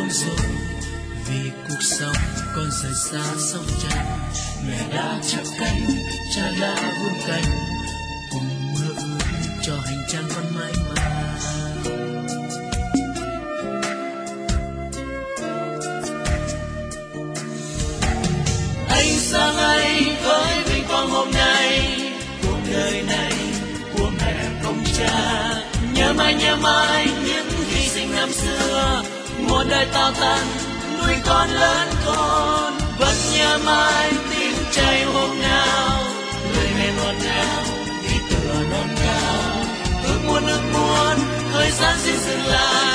bối rối vì cuộc sống còn rời xa sông chân. Mẹ đã chắp cánh, cha đã vun cánh, cùng mưa ướt cho hành trang vẫn mãi mãi. Ánh sáng ấy với vinh quang hôm nay, cuộc đời này của mẹ công cha. Nhớ mãi những hy sinh năm xưa, một đời tao tàn nuôi con lớn con. Vẫn nhớ mãi tiếng chảy hôm nào, lời mẹ ngọt ngào đi tựa non cao. Ước muốn thời gian xin dừng lại.